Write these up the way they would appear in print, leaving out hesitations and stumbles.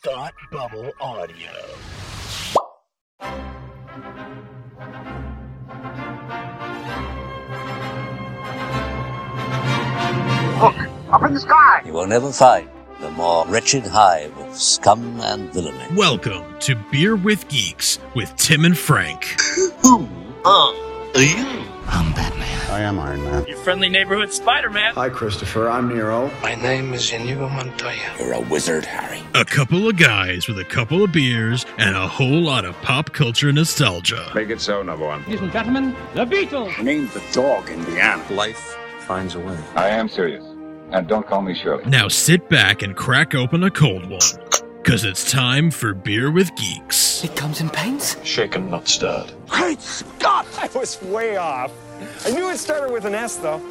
Thought Bubble Audio. Look, up in the sky! You will never find the more wretched hive of scum and villainy. Welcome to Beer with Geeks with Tim and Frank. Who are you? I'm Batman. I am Iron Man. Your friendly neighborhood Spider-Man. Hi, Christopher. I'm Nero. My name is Inigo Montoya. You're a wizard, Harry. A couple of guys with a couple of beers and a whole lot of pop culture nostalgia. Make it so, number one. Ladies and gentlemen, the Beatles. Named the dog Indiana. Life finds a way. I am serious. And don't call me Shirley. Now sit back and crack open a cold one, because it's time for Beer with Geeks. It comes in paints? Shaken, not stirred. Great Scott! I was way off. I knew it started with an S, though.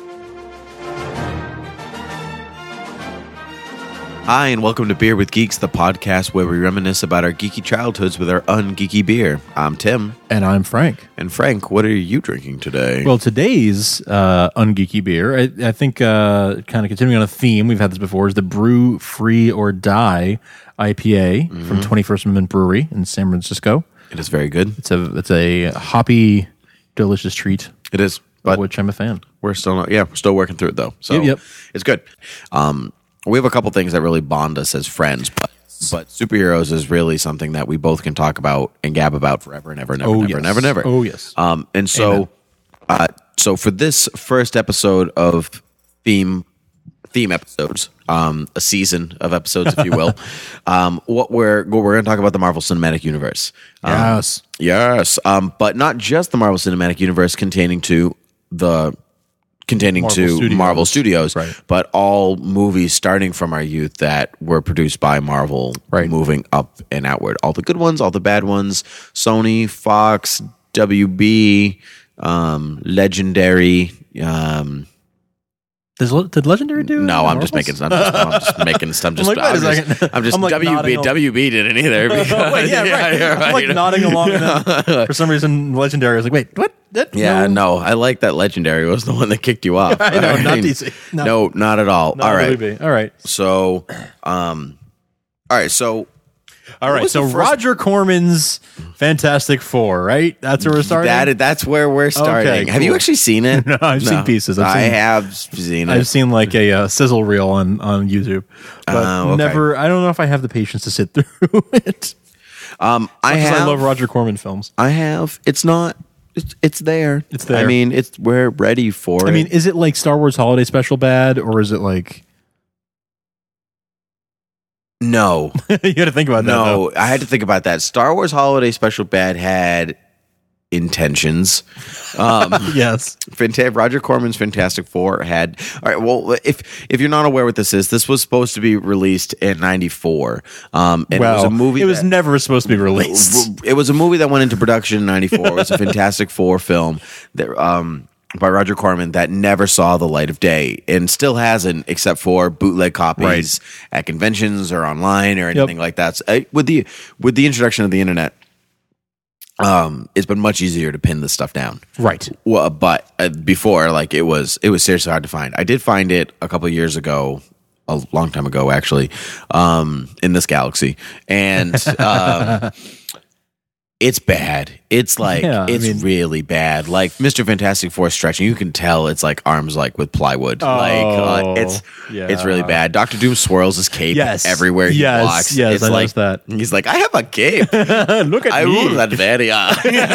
Hi, and welcome to Beer with Geeks, the podcast where we reminisce about our geeky childhoods with our ungeeky beer. I'm Tim. And I'm Frank. And Frank, what are you drinking today? Well, today's ungeeky beer, I think kind of continuing on a theme, we've had this before, is the Brew Free or Die IPA from 21st Amendment Brewery in San Francisco. It is very good. It's a hoppy, delicious treat. It is, Of but which I'm a fan. we're still working through it though. So Yep. It's good. We have a couple things that really bond us as friends, but superheroes is really something that we both can talk about and gab about forever and ever and ever and ever and ever. Oh, yes. And so, so for this first episode of theme episodes, a season of episodes, if you will, what we're going to talk about the Marvel Cinematic Universe. Yes. But not just the Marvel Cinematic Universe containing to Marvel Studios, right, but all movies starting from our youth that were produced by Marvel, right, moving up and outward. All the good ones, all the bad ones, Sony, Fox, WB, Legendary. Did Legendary do? No, I'm just making. I'm just making. I'm just. I'm like, wait a second. I'm just. I'm like WB didn't either. Because, wait, yeah, right. I'm like nodding along. For some reason, Legendary was like, wait, what? No. I like that Legendary was the one that kicked you off. I know, not DC. No, not at all. Not all right. WB. All right. So, So Roger Corman's Fantastic Four, right? That's where we're starting. That's where we're starting. Okay, Have you cool. actually seen it? No, I've seen pieces. I have seen it. I've seen like a sizzle reel on YouTube, but okay. never. I don't know if I have the patience to sit through it. I love Roger Corman films. I have. It's not. It's there. It's there. I mean, we're ready for it. I mean, is it like Star Wars Holiday Special bad, or is it like? No. You had to think about that. No, though. I had to think about that. Star Wars Holiday Special Bad had intentions. Yes. Roger Corman's Fantastic Four had. All right. Well, if you're not aware what this is, this was supposed to be released in '94. And it was a movie. It was never supposed to be released. It was a movie that went into production in '94. It was a Fantastic Four film that. By Roger Corman that never saw the light of day and still hasn't, except for bootleg copies at conventions or online or anything like that. So, with the introduction of the internet, it's been much easier to pin this stuff down. Right. Well, but before, like it was seriously hard to find. I did find it a couple of years ago, a long time ago actually, in this galaxy, and. It's bad. It's like really bad. Like Mr. Fantastic Four stretching, you can tell it's like arms like with plywood. It's really bad. Doctor Doom swirls his cape everywhere he walks. Yes, it's I like, noticed that. He's like, I have a cape. Look at I me. rule that very.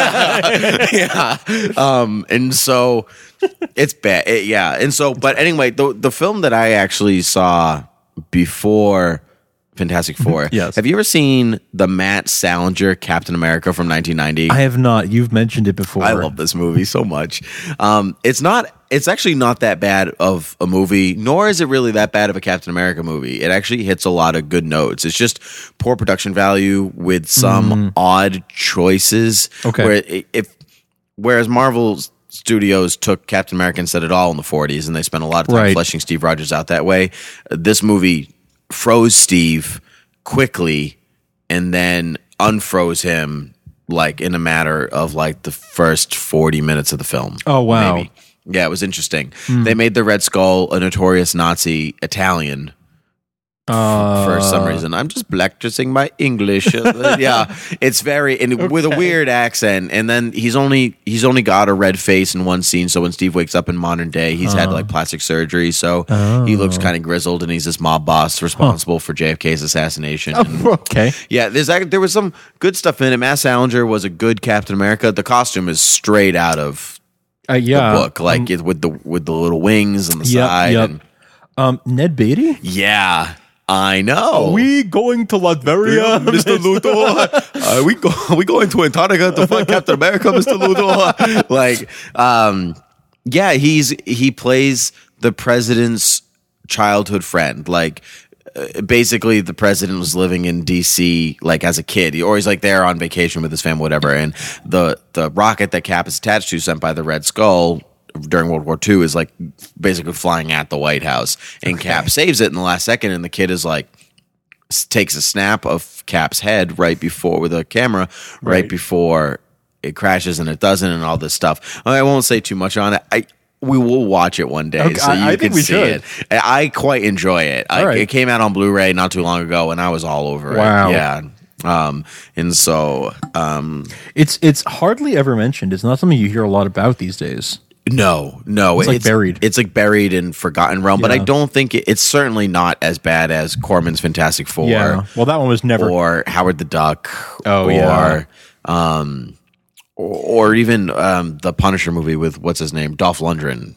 And so it's bad. And so, but anyway, the film that I actually saw before Fantastic Four. Yes. Have you ever seen the Matt Salinger Captain America from 1990? I have not. You've mentioned it before. I love this movie so much. It's actually not that bad of a movie, nor is it really that bad of a Captain America movie. It actually hits a lot of good notes. It's just poor production value with some odd choices. Okay. Whereas Marvel Studios took Captain America and set it all in the 40s, and they spent a lot of time fleshing Steve Rogers out that way. This movie froze Steve quickly and then unfroze him like in a matter of like the first 40 minutes of the film. Oh, wow. Maybe. Yeah, it was interesting. They made the Red Skull a notorious Nazi Italian for some reason. I'm just practicing my English. Yeah, it's very and with a weird accent. And then he's only got a red face in one scene. So when Steve wakes up in modern day, he's had like plastic surgery, so he looks kind of grizzled, and he's this mob boss responsible for JFK's assassination. Okay, yeah, there was some good stuff in it. Matt Salinger was a good Captain America. The costume is straight out of the book, like with the little wings on the side. Yep. And, Ned Beatty. Yeah. I know. Are we going to Latveria, Mr. Luthor? Are we going to Antarctica to find Captain America, Mr. Luthor? Like, yeah, he plays the president's childhood friend. Like, basically, the president was living in D.C. like as a kid, or he's like there on vacation with his family, whatever. And the rocket that Cap is attached to, sent by the Red Skull during World War II, is like basically flying at the White House, and Cap saves it in the last second, and the kid is like takes a snap of Cap's head right before with a camera right before it crashes, and it doesn't, and all this stuff. I won't say too much on it. We will watch it one day, so you can see it. I quite enjoy it. It came out on Blu-ray not too long ago, and I was all over it. Yeah. And so it's hardly ever mentioned. It's not something you hear a lot about these days. No, it's like buried. It's like buried in forgotten realm, but I don't think it's certainly not as bad as Corman's Fantastic Four. Yeah, well, that one was never, or Howard the Duck. Or even the Punisher movie with what's his name, Dolph Lundgren.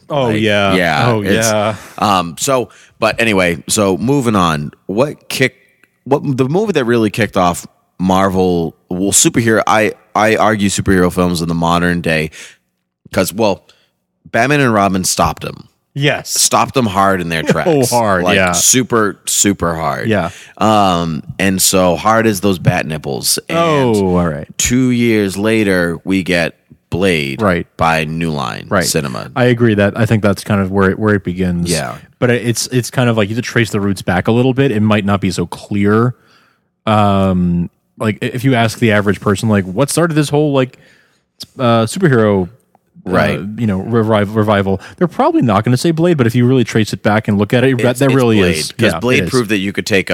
But anyway, so moving on. The movie that really kicked off Marvel, superhero. I argue superhero films in the modern day, because Batman and Robin stopped them. Yes. Stopped them hard in their tracks. Hard, like, super, super hard. Yeah. And so hard as those bat nipples. And all right. 2 years later, we get Blade by New Line Cinema. I agree that I think that's kind of where it begins. Yeah. But it's kind of like you have to trace the roots back a little bit. It might not be so clear. Like if you ask the average person, like, what started this whole like superhero revival, they're probably not going to say Blade, but if you really trace it back and look at it, that really Blade, is. Because Blade proved that you could take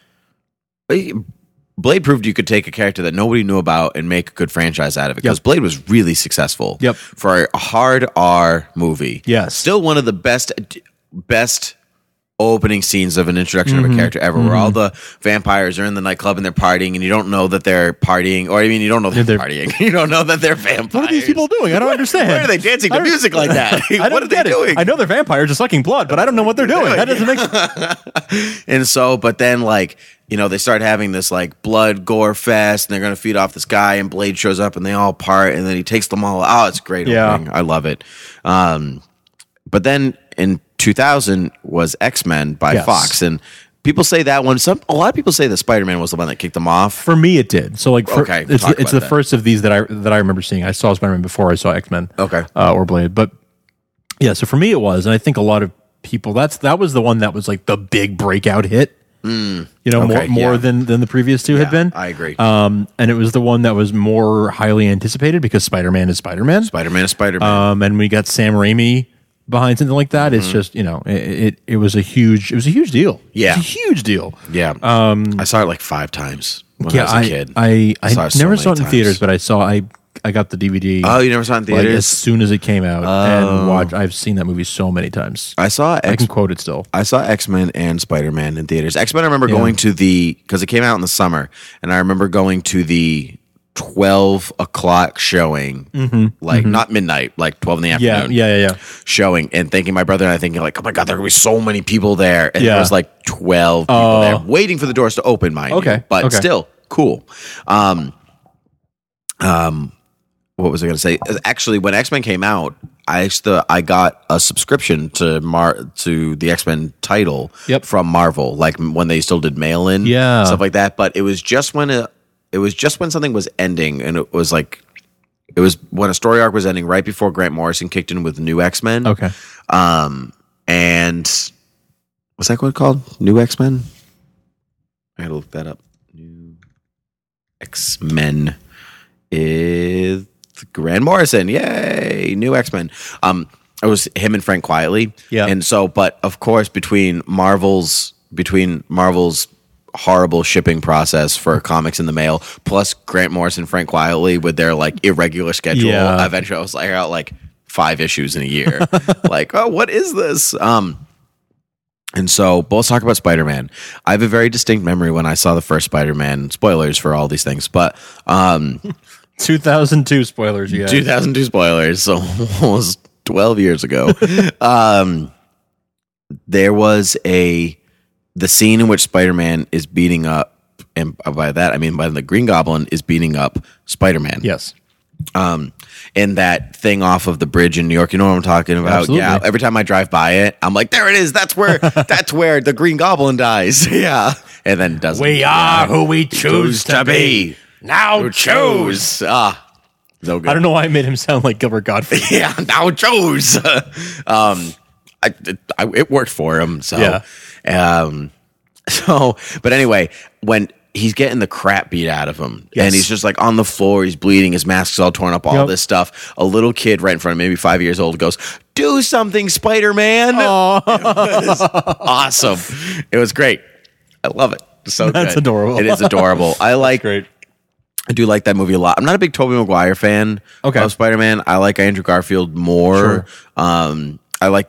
Blade proved you could take a character that nobody knew about and make a good franchise out of it. Because Blade was really successful. Yep. For a hard R movie. Yes. Still one of the best opening scenes of an introduction of a character ever, where all the vampires are in the nightclub and they're partying, and you don't know that they're partying, or you don't know that they're partying. You don't know that they're vampires. What are these people doing? I don't understand. Why are they dancing to music like that? What are they doing? I know they're vampires just sucking blood, but I don't know what they're doing. That doesn't make sense. And so, but then they start having this like blood gore fest, and they're going to feed off this guy, and Blade shows up, and they all part, and then he takes them all. Oh, it's great. Opening. I love it. But then in 2000 was X-Men by Fox, and people say that one. A lot of people say that Spider-Man was the one that kicked them off. For me, it did. So it's the first of these that I remember seeing. I saw Spider-Man before I saw X-Men. Or Blade, but yeah. So for me, it was, and I think a lot of people that was the one that was like the big breakout hit. More than the previous two had been. I agree. And it was the one that was more highly anticipated because Spider-Man is Spider-Man. Spider-Man is Spider-Man. And we got Sam Raimi behind something like that. It's just, it was a huge deal. Yeah. It was a huge deal. Yeah. I saw it like 5 times when I was a kid. I never saw it in theaters, but I got the DVD. Oh, you never saw it in theaters? As soon as it came out, and I've seen that movie so many times. I can quote it still. I saw X-Men and Spider-Man in theaters. X-Men, I remember going to because it came out in the summer, and I remember going to the 12 o'clock showing, not midnight, like 12 in the afternoon. Showing, and my brother and I thinking like, oh my God, there are going to be so many people there. And there was like 12 people there waiting for the doors to open, mind you. But still, cool. What was I going to say? Actually, when X-Men came out, I got a subscription to the X-Men title from Marvel, like when they still did mail-in, stuff like that. But it was just when something was ending, and it was when a story arc was ending right before Grant Morrison kicked in with New X-Men. Okay. And what's that called? New X-Men? I gotta look that up. New X-Men is Grant Morrison. Yay! New X-Men. It was him and Frank Quietly. Yeah. And so, but of course, between Marvel's between Marvel's horrible shipping process for comics in the mail, plus Grant Morrison, Frank Wiley with their like irregular schedule. Eventually, I was like, I got like 5 issues in a year. Like, oh, what is this? And so, but let's talk about Spider-Man. I have a very distinct memory when I saw the first Spider-Man. Spoilers for all these things, but 2002 spoilers. Yeah, 2002 spoilers. So almost 12 years ago. There was the scene in which Spider-Man is beating up, and by that I mean by the Green Goblin is beating up Spider-Man. Yes. And that thing off of the bridge in New York, you know what I'm talking about? Absolutely. Yeah. Every time I drive by it, I'm like, there it is. That's where the Green Goblin dies. Yeah. And then doesn't. We are who we choose to be. Now choose. So good. I don't know why I made him sound like Gilbert Gottfried. Yeah. Now choose. It worked for him. So, yeah. But anyway, when he's getting the crap beat out of him, and he's just like on the floor, he's bleeding, his mask's all torn up, all this stuff. A little kid right in front of him, maybe 5 years old, goes, "Do something, Spider-Man!" It was awesome. It was great. I love it. So that's good. Adorable. It is adorable. I do like that movie a lot. I'm not a big Tobey Maguire fan of Spider-Man. I like Andrew Garfield more. Sure.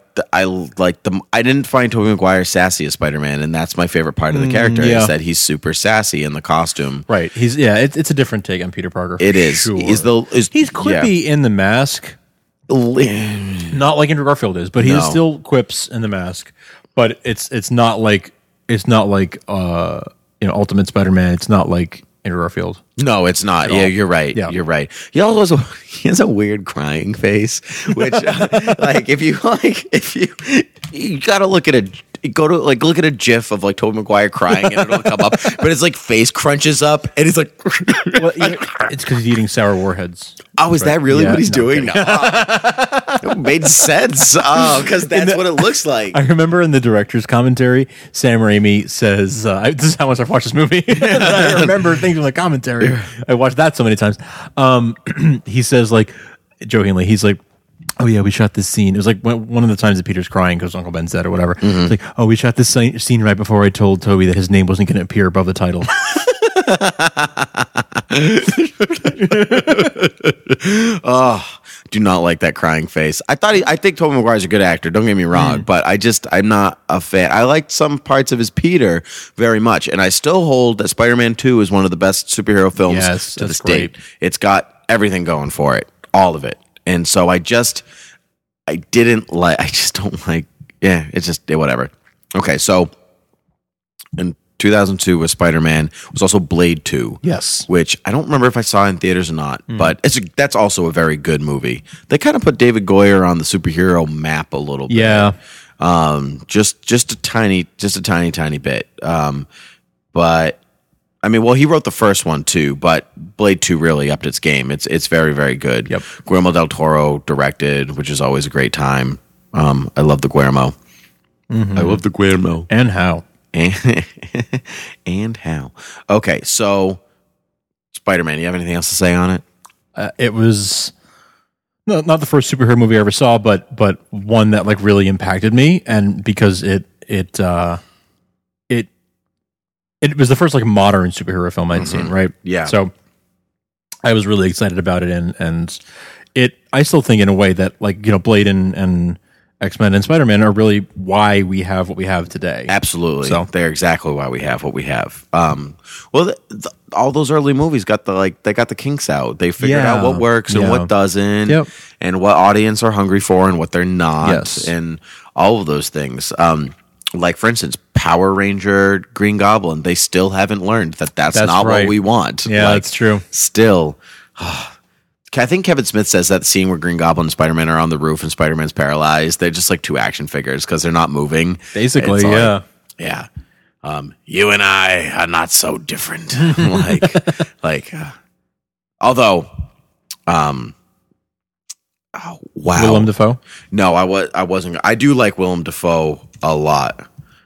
I didn't find Tobey Maguire sassy as Spider-Man, and that's my favorite part of the character is that he's super sassy in the costume. Right. It's a different take on Peter Parker. It is. Sure. He's quippy in the mask. Not like Andrew Garfield is, but he still quips in the mask. But it's not like Ultimate Spider-Man. It's not like Andrew Garfield. No, it's not. Yeah, you're right. Yeah. You're right. He has a weird crying face, which if you gotta look at look at a GIF of like Tobey Maguire crying and it'll come up, but his like face crunches up and he's like, it's because he's eating sour warheads. Oh, is that really what he's doing? No. It made sense. Oh, because that's what it looks like. I remember in the director's commentary, Sam Raimi says, "This is how much I've watched this movie." I remember things from the commentary. I watched that so many times. He says, like, jokingly, he's like, "Oh yeah, we shot this scene." It was like one of the times that Peter's crying because Uncle Ben said or whatever. Mm-hmm. It's like, "Oh, we shot this scene right before I told Toby that his name wasn't going to appear above the title." Oh, do not like that crying face. I think Tobey Maguire's a good actor. Don't get me wrong, but I'm not a fan. I liked some parts of his Peter very much, and I still hold that Spider-Man 2 is one of the best superhero films to this date. It's got everything going for it, all of it. And so I just don't like, whatever. Okay, so in 2002 was Spider-Man, was also Blade 2. Yes. Which I don't remember if I saw in theaters or not, but that's also a very good movie. They kind of put David Goyer on the superhero map a little bit. Yeah. Just a tiny bit. But I mean, well, he wrote the first one too, but Blade 2 really upped its game. It's very, very good. Yep. Guillermo del Toro directed, which is always a great time. I love the Guillermo. Mm-hmm. I love the Guillermo. And how. And how. Okay, so Spider-Man, you have anything else to say on it? It was not the first superhero movie I ever saw, but one that like really impacted me, and because it was the first like modern superhero film I'd seen, right? Yeah. So I was really excited about it, and I still think in a way that like, you know, Blade and X-Men and Spider-Man are really why we have what we have today. Absolutely. So they're exactly why we have what we have. All those early movies got they got the kinks out. They figured out what works and what doesn't, and what audience are hungry for and what they're not, and all of those things. Like, for instance, Power Ranger, Green Goblin, they still haven't learned that's not right. what we want. Yeah, that's true. Still. I think Kevin Smith says that scene where Green Goblin and Spider-Man are on the roof and Spider-Man's paralyzed, they're just like two action figures because they're not moving. Basically, yeah. Yeah. You and I are not so different. Although, wow. Willem Dafoe? No, I wasn't. I do like Willem Dafoe a lot.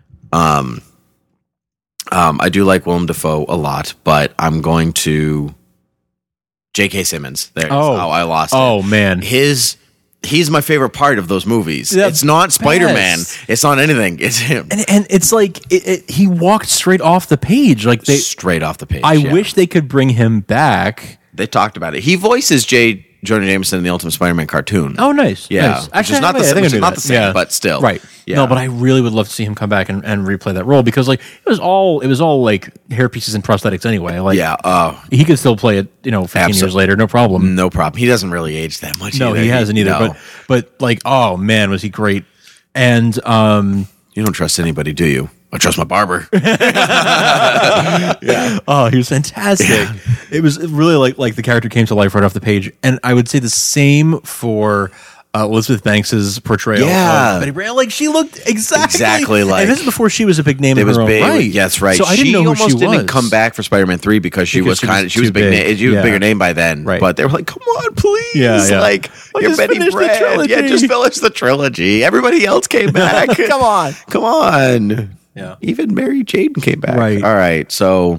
I do like Willem Dafoe a lot, but I'm going to J.K. Simmons. There it is. Oh, I lost it. Oh, man. His he's my favorite part of those movies. It's not Spider-Man. It's not anything. It's him. And it's like he walked straight off the page. Like straight off the page. I wish they could bring him back. They talked about it. He voices J. Jonah Jameson in the Ultimate Spider-Man cartoon. Oh, nice. Yeah. Nice. Actually, not the same, but still. Right. Yeah. No, but I really would love to see him come back and replay that role because like it was all like hair pieces and prosthetics anyway. Like he could still play it, 15 years later, no problem. No problem. He doesn't really age that much. No, he hasn't either. No. But like, oh man, was he great. And you don't trust anybody, do you? I trust my barber. Yeah. Oh, he was fantastic. Yeah. It was really like the character came to life right off the page. And I would say the same for Elizabeth Banks's portrayal of Betty Brant. Like she looked exactly like. And this is before she was a big name in her own right. Yes, right. So I didn't know who she was. Didn't come back for Spider-Man 3 because she was a big name. A bigger name by then. Right. But they were like, "Come on, please!" Yeah. Like you're Betty Brant. Yeah, just finish the trilogy. Everybody else came back. Come on. Yeah. Even Mary Jane came back. Right. All right. So,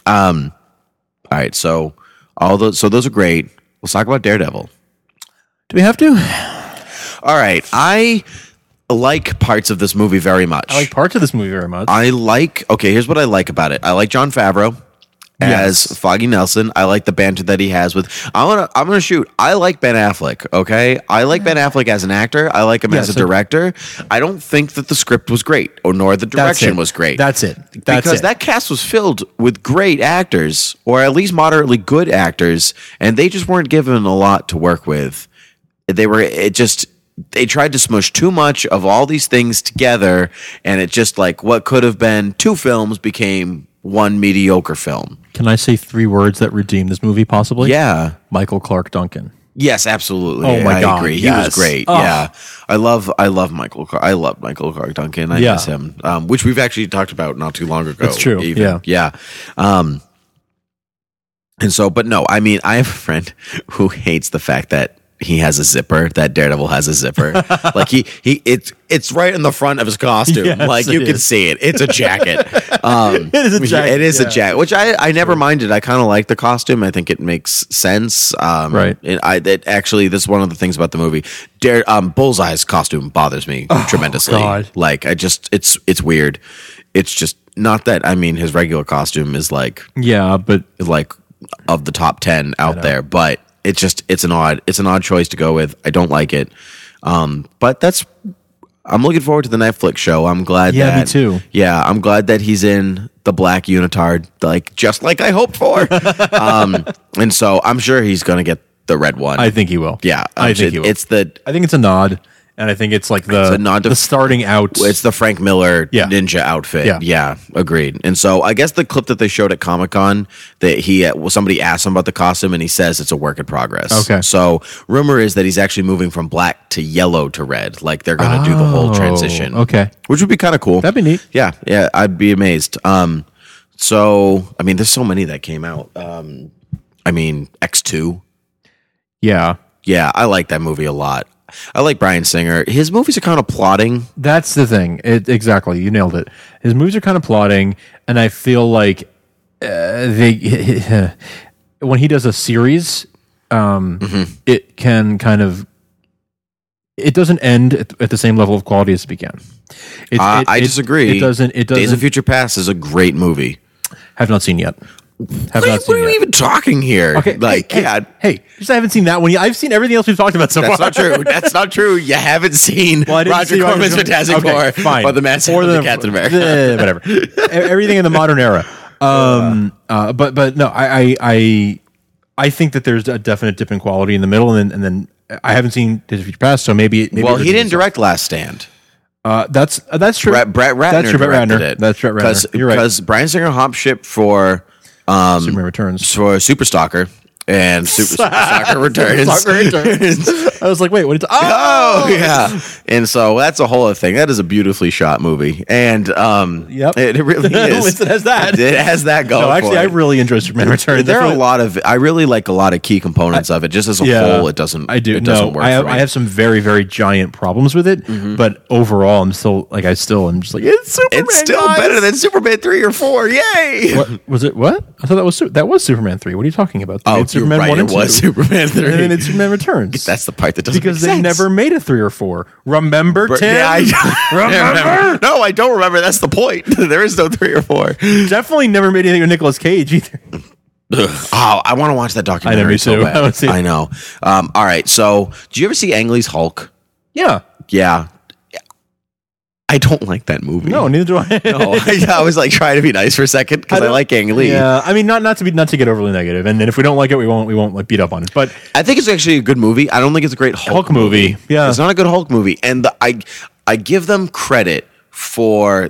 So those are great. Let's talk about Daredevil. Do we have to? All right. I like parts of this movie very much. Okay, here's what I like about it. I like Jon Favreau as Foggy Nelson. I like the banter that he has with. I'm gonna shoot. I like Ben Affleck. Okay, I like Ben Affleck as an actor. I like him as a director. I don't think that the script was great, nor the direction was great. That's it. Because that cast was filled with great actors, or at least moderately good actors, and they just weren't given a lot to work with. They tried to smush too much of all these things together, and it just like what could have been 2 films became one mediocre film. Can I say 3 words that redeem this movie possibly? Yeah. Michael Clarke Duncan. Yes, absolutely. Oh my God. I agree. Yes. He was great. Oh. Yeah. I love Michael Clarke. I love Michael Clarke Duncan. I miss him. Which we've actually talked about not too long ago. That's true. Even. Yeah. And so, but no, I mean, I have a friend who hates the fact that he has a zipper, that Daredevil has a zipper. Like it's right in the front of his costume. Yes, like you can see it. It's a jacket. It is a jacket. It is a jacket, which I never minded. I kind of like the costume. I think it makes sense. Right. Actually, this is one of the things about the movie. Bullseye's costume bothers me tremendously. God. Like it's weird. It's just not that. I mean, his regular costume is like but like of the top 10 out there, but. It's an odd choice to go with. I don't like it. But I'm looking forward to the Netflix show. I'm glad that. Yeah, me too. Yeah, I'm glad that he's in the black unitard, just like I hoped for. And so I'm sure he's going to get the red one. I think he will. Yeah. I think he will. I think it's a nod. And I think it's like the starting out. It's the Frank Miller ninja outfit. Yeah, agreed. And so I guess the clip that they showed at Comic-Con, that somebody asked him about the costume and he says it's a work in progress. Okay. So rumor is that he's actually moving from black to yellow to red. Like they're going to do the whole transition. Okay. Which would be kind of cool. That'd be neat. Yeah, I'd be amazed. So, I mean, there's so many that came out. I mean, X2. Yeah. Yeah, I like that movie a lot. I like Bryan Singer. His movies are kind of plotting. That's the thing. Exactly. You nailed it. His movies are kind of plotting, and I feel like when he does a series, it can kind of... It doesn't end at the same level of quality as it began. I disagree. It doesn't. Days of Future Past is a great movie. Have not seen yet. What are we even talking here? Okay, hey, just I haven't seen that one. I've seen everything else we've talked about so far. That's not true. That's not true. You haven't seen Roger Corman's Fantastic Four or the Man Suit of Captain America. Whatever. Everything in the modern era. But no, I think that there's a definite dip in quality in the middle, and then I haven't seen Days of Future Past, so maybe well, he didn't direct Last Stand. That's true. Brett Ratner directed it. That's Brett Ratner. You're right. Because Bryan Singer hopped ship for Superman Returns, for Super Stalker, and Super Stalker Returns. I was like, wait, what? Oh, yeah. And so that's a whole other thing. That is a beautifully shot movie, and it really is. It has that. It has that going. No, actually, I really enjoy Superman Returns. There are a lot of. I really like a lot of key components of it. Just as a whole, it doesn't. I do. It doesn't work. I have some very, very giant problems with it, but overall, I'm still like I'm just like it's Superman. It's still better than Superman 3 or 4. Yay! What was it? What? I thought that was Superman 3. What are you talking about? Oh, Superman 1 and 2. It was Superman 3. And then it's Superman Returns. That's the part part that doesn't because make they sense. never made a 3 or 4. Remember, Tim? Yeah, remember? No, I don't remember. That's the point. There is no 3 or 4. Definitely never made anything with Nicolas Cage either. Oh, I want to watch that documentary. I know, me so too. bad. I know. All right. So, do you ever see Ang Lee's Hulk? Yeah. Yeah. I don't like that movie. No, neither do I. No, I was like trying to be nice for a second because I like Ang Lee. Yeah, I mean, not to get overly negative, and then if we don't like it, we won't like beat up on it. But I think it's actually a good movie. I don't think it's a great Hulk movie. Yeah, it's not a good Hulk movie, and I give them credit for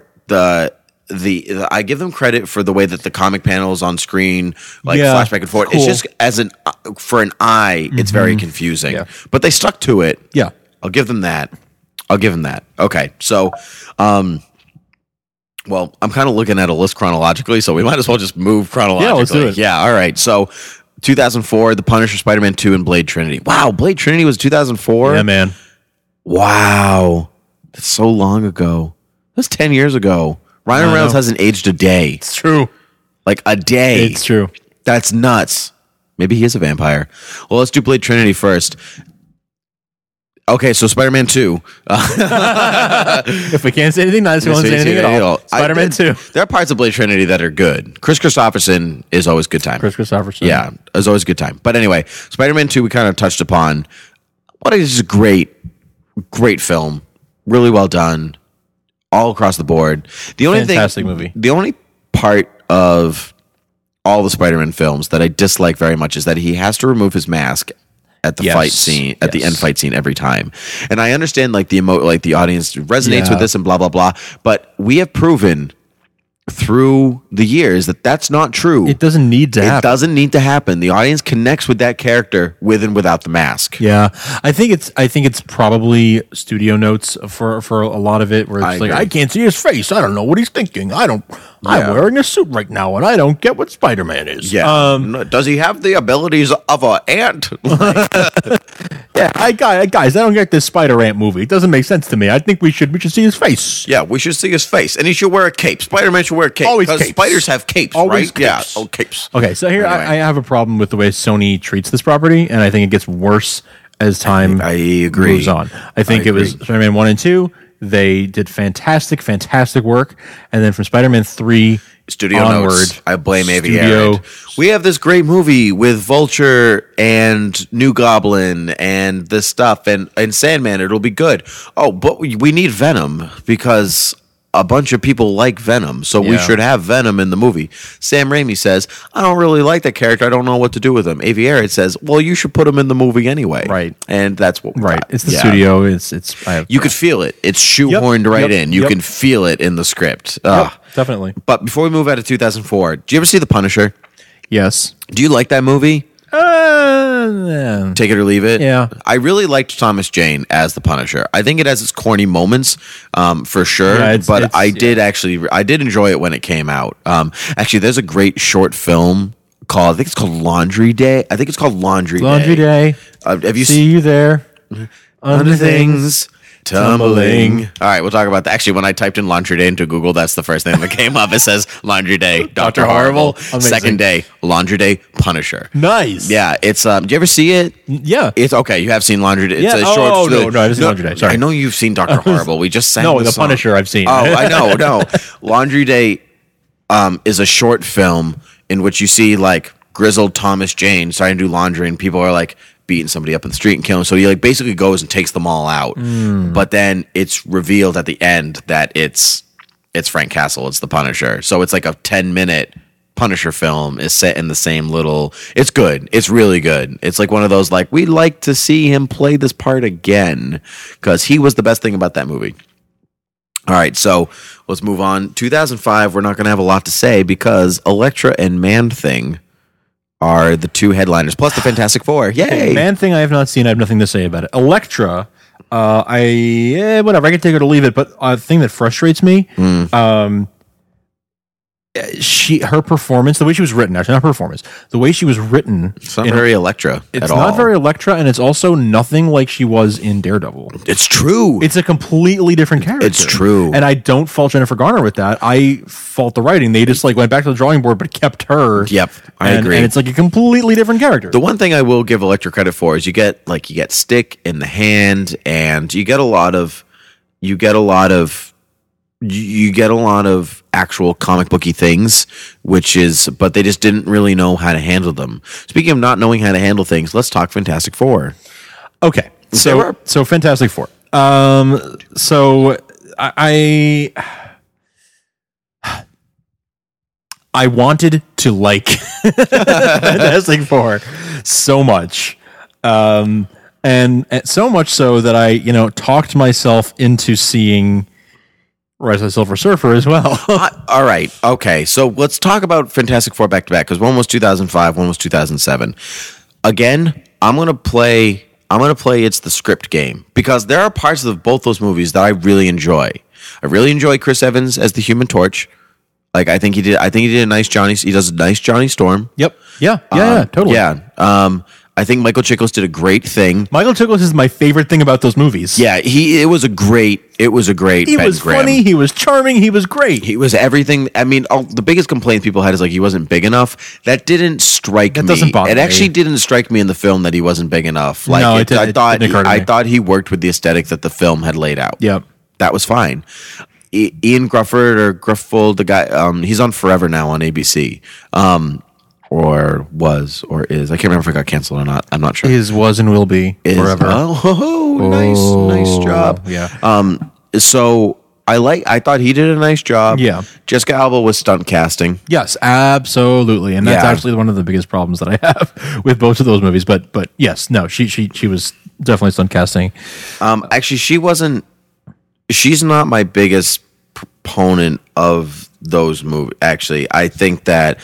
I give them credit for the way that the comic panels on screen flash back and forth. Cool. It's just for an eye, it's very confusing. Yeah. But they stuck to it. Yeah, I'll give them that. Okay, so, well, I'm kind of looking at a list chronologically, so we might as well just move chronologically. Yeah, let's do it. Yeah, all right. So, 2004, The Punisher, Spider-Man 2, and Blade Trinity. Wow, Blade Trinity was 2004? Yeah, man. Wow. That's so long ago. That's 10 years ago. Ryan Reynolds hasn't aged a day. It's true. Like a day. It's true. That's nuts. Maybe he is a vampire. Well, let's do Blade Trinity first. Okay, so Spider-Man 2. If we can't say anything nice, we won't say anything at all. Spider-Man 2. There are parts of Blade Trinity that are good. Chris Christopherson is always a good time. Yeah, is always a good time. But anyway, Spider-Man 2 we kind of touched upon. What is a great film. Really well done. All across the board. Fantastic movie. The only part of all the Spider-Man films that I dislike very much is that he has to remove his mask at the fight scene, at the end fight scene every time. And I understand the audience resonates with this and blah, blah, blah. But we have proven through the years that that's not true. It doesn't need to happen. It doesn't need to happen. The audience connects with that character with and without the mask. Yeah. I think it's probably studio notes for a lot of it where it's I can't see his face. I don't know what he's thinking. I'm wearing a suit right now and I don't get what Spider-Man is. Yeah. Does he have the abilities of an ant? Guys, I don't get this Spider-Ant movie. It doesn't make sense to me. I think we should see his face. Yeah, we should see his face. And he should wear a cape. Spider-Man should wear a cape. Always because capes. Spiders have capes, Always right? capes. Yeah, capes. Okay, so here anyway. I have a problem with the way Sony treats this property, and I think it gets worse as time moves on. I think it was Spider-Man 1 and 2. They did fantastic work. And then from Spider-Man 3 Studio onward, notes. I blame Avi Arad. We have this great movie with Vulture and New Goblin and this stuff and Sandman. It'll be good. Oh, but we need Venom because a bunch of people like Venom, so we should have Venom in the movie. Sam Raimi says, I don't really like that character. I don't know what to do with him. Avi Arad says, well, you should put him in the movie anyway. Right. And that's what we got. It's the studio. You could feel it. It's shoehorned in. You can feel it in the script. Definitely. But before we move out of 2004, did you ever see The Punisher? Yes. Do you like that movie? Take it or leave it. Yeah. I really liked Thomas Jane as the Punisher. I think it has its corny moments, for sure. Yeah, I did enjoy it when it came out. Actually, there's a great short film called, I think it's called Laundry Day. Laundry Day. Have you See you there. Under things tumbling. All right, we'll talk about that. Actually, when I typed in Laundry Day into Google, that's the first thing that came up. It says Laundry Day, Dr. Horrible. Amazing. Second day, Laundry Day, Punisher. Nice. Yeah, it's. Do you ever see it? Yeah. It's okay. You have seen Laundry Day. It's a short. No, I haven't seen Laundry Day. Sorry. I know you've seen Dr. Horrible. We just sang the song. Punisher I've seen. Oh, I know. No, Laundry Day is a short film in which you see grizzled Thomas Jane starting to do laundry, and people are beating somebody up in the street and killing them. So he basically goes and takes them all out. But then it's revealed at the end that it's Frank Castle. It's the Punisher. So it's like a 10-minute Punisher film is set in the same little. It's good. It's really good. It's like one of those we'd like to see him play this part again because he was the best thing about that movie. All right, so let's move on. 2005, we're not going to have a lot to say because Elektra and Man-Thing are the two headliners, plus the Fantastic Four. Yay! Man-Thing I have not seen. I have nothing to say about it. Elektra, whatever. I can take it or leave it. But a thing that frustrates me, her performance, the way she was written, actually not her performance, the way she was written, it's not very Elektra. It's not very Elektra, and it's also nothing like she was in Daredevil. It's true. It's a completely different character. It's true, and I don't fault Jennifer Garner with that. I fault the writing. They just like went back to the drawing board, but kept her. Yep, I agree. And it's like a completely different character. The one thing I will give Elektra credit for is you get stick in the hand, and you get a lot of actual comic booky things, but they just didn't really know how to handle them. Speaking of not knowing how to handle things, let's talk Fantastic Four. Okay, so Fantastic Four. So I wanted to like Fantastic Four so much, and so much so that I talked myself into seeing Rise of the Silver Surfer as well. All right. Okay. So let's talk about Fantastic Four back to back, because one was 2005, one was 2007. Again, I'm gonna play It's the Script game, because there are parts of both those movies that I really enjoy. I really enjoy Chris Evans as the Human Torch. Like I think he did a nice Johnny. He does a nice Johnny Storm. Yep. Yeah. Totally. Yeah. I think Michael Chiklis did a great thing. Michael Chiklis is my favorite thing about those movies. Yeah, it was a great. He was funny. He was charming. He was great. He was everything. I mean, the biggest complaint people had is like he wasn't big enough. That didn't strike me. That doesn't bother me. It actually didn't strike me in the film that he wasn't big enough. Like no, I thought he worked with the aesthetic that the film had laid out. Yep, that was fine. Ian Grufford, the guy, he's on Forever now on ABC. Or was, or is. I can't remember if it got canceled or not. I'm not sure. Was and will be forever. Nice job. Yeah. So I thought he did a nice job. Yeah. Jessica Alba was stunt casting. Yes, absolutely. And that's actually one of the biggest problems that I have with both of those movies. But yes, no, she was definitely stunt casting. Actually, she's not my biggest proponent of those movies. Actually, I think that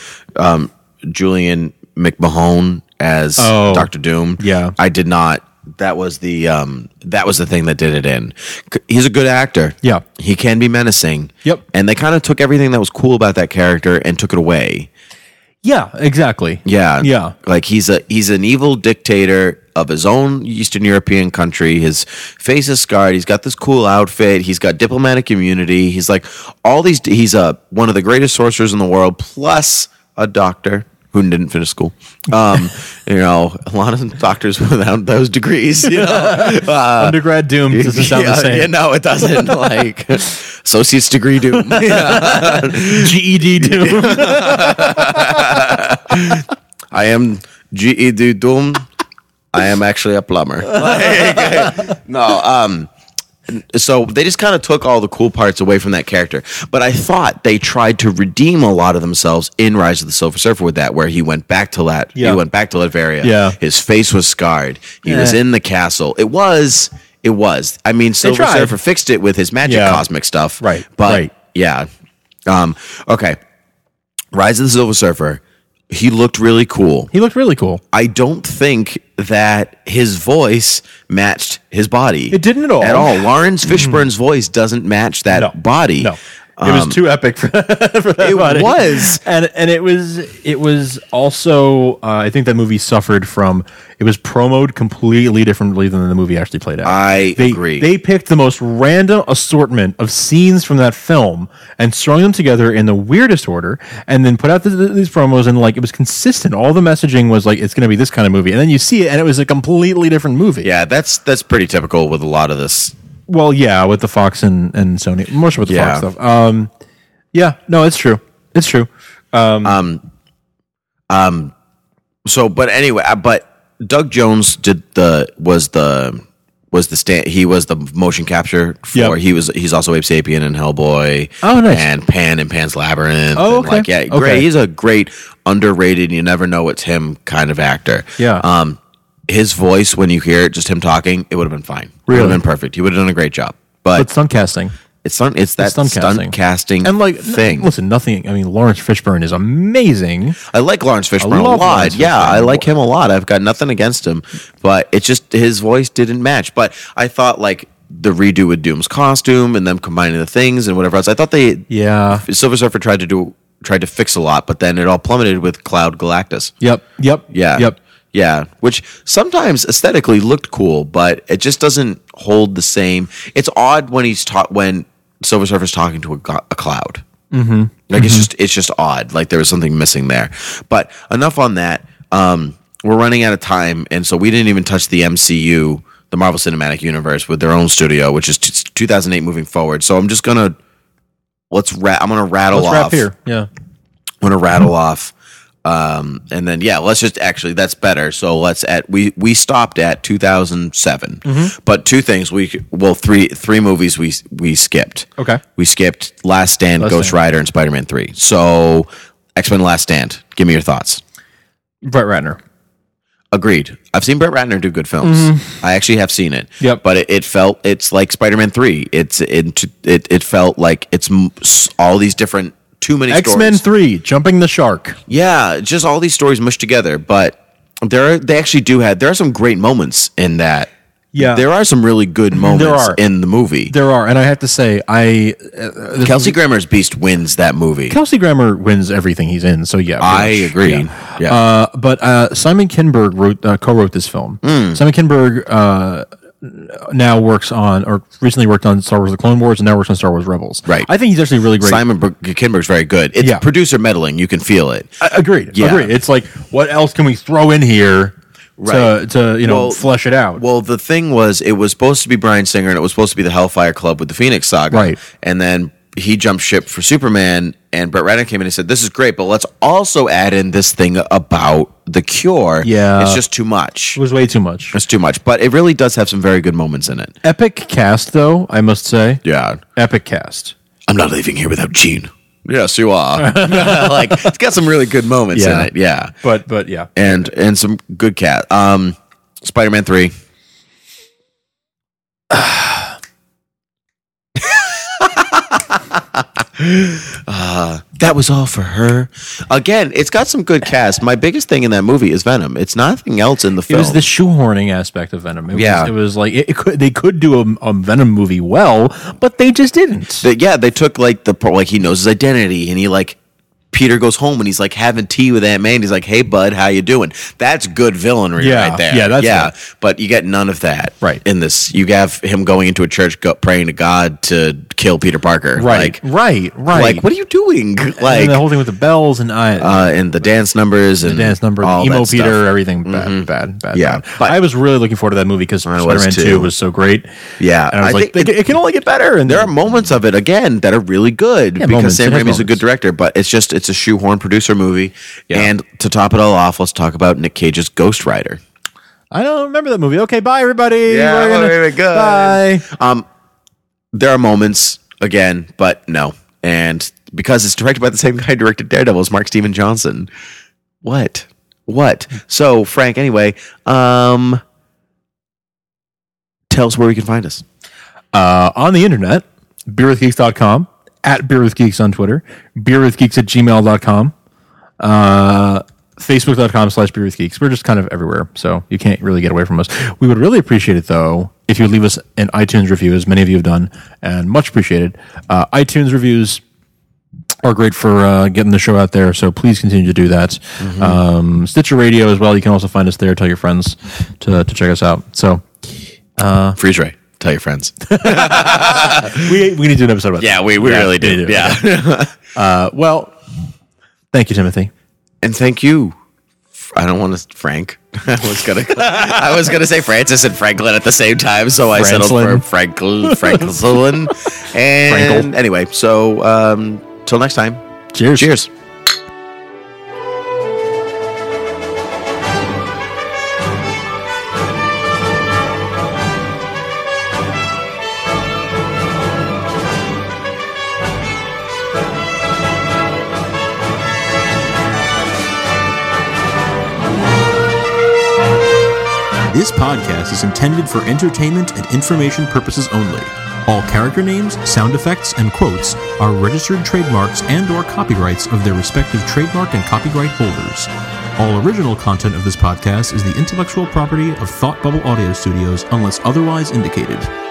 Julian McMahon as Dr. Doom. Yeah. I did not. That was the thing that did it in. He's a good actor. Yeah. He can be menacing. Yep. And they kind of took everything that was cool about that character and took it away. Yeah, exactly. Yeah. Yeah. Like he's an evil dictator of his own Eastern European country. His face is scarred. He's got this cool outfit. He's got diplomatic immunity. He's like all these. He's one of the greatest sorcerers in the world, plus a doctor who didn't finish school. A lot of doctors without those degrees. Undergrad Doom doesn't sound the same. Yeah, no, it doesn't. Like associate's degree Doom, GED Doom. I am GED Doom. I am actually a plumber. So they just kind of took all the cool parts away from that character. But I thought they tried to redeem a lot of themselves in Rise of the Silver Surfer with that, where he went back to He went back to Latveria. Yeah. His face was scarred. He was in the castle. It was. I mean, Silver Surfer fixed it with his magic cosmic stuff. Right. But yeah. Okay. Rise of the Silver Surfer. He looked really cool. I don't think that his voice matched his body. It didn't at all. Lawrence Fishburne's voice doesn't match that body. No. It was too epic for that body. It was. And it was also I think that movie suffered from it was promoted completely differently than the movie actually played out. I agree. They picked the most random assortment of scenes from that film and strung them together in the weirdest order and then put out these promos, and like it was consistent. All the messaging was like it's going to be this kind of movie. And then you see it and it was a completely different movie. Yeah, that's pretty typical with a lot of this. Well, yeah, with the Fox and Sony, more so with the Fox stuff. Yeah, no, it's true. It's true. So, but anyway, but Doug Jones was the he was the motion capture for. Yep. He's also Abe Sapien and Hellboy. Oh, nice. And Pan and Pan's Labyrinth. Oh, okay. And great. Okay. He's a great underrated. You never know it's him kind of actor. Yeah. His voice, when you hear it, just him talking, it would have been fine. Really? It would have been perfect. He would have done a great job. But stunt casting. It's that stunt casting and like thing. Listen, nothing. I mean, Lawrence Fishburne is amazing. I like Lawrence Fishburne a lot. I like him a lot. I've got nothing against him, but it's just his voice didn't match. But I thought like the redo with Doom's costume and them combining the things and whatever else. I thought Silver Surfer tried to do tried to fix a lot, but then it all plummeted with Cloud Galactus. Yep. Yeah, which sometimes aesthetically looked cool, but it just doesn't hold the same. It's odd when when Silver Surfer's talking to a cloud. Mm-hmm. Like it's just odd. Like there was something missing there. But enough on that. We're running out of time, and so we didn't even touch the MCU, the Marvel Cinematic Universe, with their own studio, which is 2008 moving forward. So I'm just gonna I'm gonna rattle off. Wrap here. Yeah, I'm gonna rattle off. And then let's just actually that's better. So we stopped at 2007, but two things three movies we skipped. Okay, we skipped Last Stand, Ghost Rider, and Spider-Man 3. So X-Men: Last Stand. Give me your thoughts. Brett Ratner. Agreed. I've seen Brett Ratner do good films. I actually have seen it. Yep. But it's like Spider-Man 3. It felt like it's all these different. Too many X-Men stories. 3, Jumping the Shark. Yeah, just all these stories mushed together. But there are some great moments in that. Yeah, there are some really good moments in the movie. There are, and I have to say, Kelsey Grammer's Beast wins that movie. Kelsey Grammer wins everything he's in. So I agree. Yeah. But Simon Kinberg co-wrote this film. Simon Kinberg now works on, or recently worked on Star Wars: The Clone Wars, and now works on Star Wars Rebels. Right. I think he's actually really great. Simon Kinberg's very good. It's producer meddling. You can feel it. Agreed. Yeah. Agreed. It's like, what else can we throw in here to flesh it out? Well, the thing was, it was supposed to be Bryan Singer, and it was supposed to be the Hellfire Club with the Phoenix Saga. Right. And then he jumped ship for Superman, and Brett Ratner came in and said, "This is great, but let's also add in this thing about the Cure." Yeah. It's just too much. It was way too much. It's too much, but it really does have some very good moments in it. Epic cast, though, I must say. Yeah. Epic cast. I'm not leaving here without Jean. Yes, you are. Like, it's got some really good moments in it. Yeah. But yeah. And some good cast. Spider-Man 3. That was all for her. Again, it's got some good cast. My biggest thing in that movie is Venom. It's nothing else in the film. It was the shoehorning aspect of Venom. It was like they could do a Venom movie well, but they just didn't. They took he knows his identity, and he Peter goes home and he's having tea with Aunt May, and he's like, "Hey, bud, how you doing?" That's good villainry right there. Yeah, that's right. But you get none of that right in this. You have him going into a church praying to God to kill Peter Parker. Right. What are you doing? And the whole thing with the bells and the dance numbers and all emo Peter, stuff. Everything bad. Yeah, but I was really looking forward to that movie because Spider-Man 2 was so great. Yeah, and I was it can only get better. And there are moments of it again that are really good because Sam Raimi's a good director, but it's a shoehorn producer movie. Yeah. And to top it all off, let's talk about Nick Cage's Ghost Rider. I don't remember that movie. Okay, bye everybody. Yeah, very good. Bye. There are moments again, but no. And because it's directed by the same guy who directed Daredevil as Mark Steven Johnson. What? So, Frank, anyway, tell us where we can find us. On the internet, beerwithgeeks.com, at beerwithgeeks on Twitter, beerwithgeeks@gmail.com, facebook.com/beerwithgeeks. We're just kind of everywhere, so you can't really get away from us. We would really appreciate it, though, if you would leave us an iTunes review, as many of you have done, and much appreciated. iTunes reviews are great for getting the show out there, so please continue to do that. Stitcher Radio as well. You can also find us there. Tell your friends to check us out. So, Freeze Ray. Tell your friends. we need to do an episode about that. Yeah, we really do. Yeah. Well, thank you, Timothy. And thank you. I don't want to Frank. I was gonna say Francis and Franklin at the same time, so I settled for Franklin. And anyway, so till next time. Cheers. This podcast is intended for entertainment and information purposes only. All character names, sound effects, and quotes are registered trademarks and/or copyrights of their respective trademark and copyright holders. All original content of this podcast is the intellectual property of Thought Bubble Audio Studios unless otherwise indicated.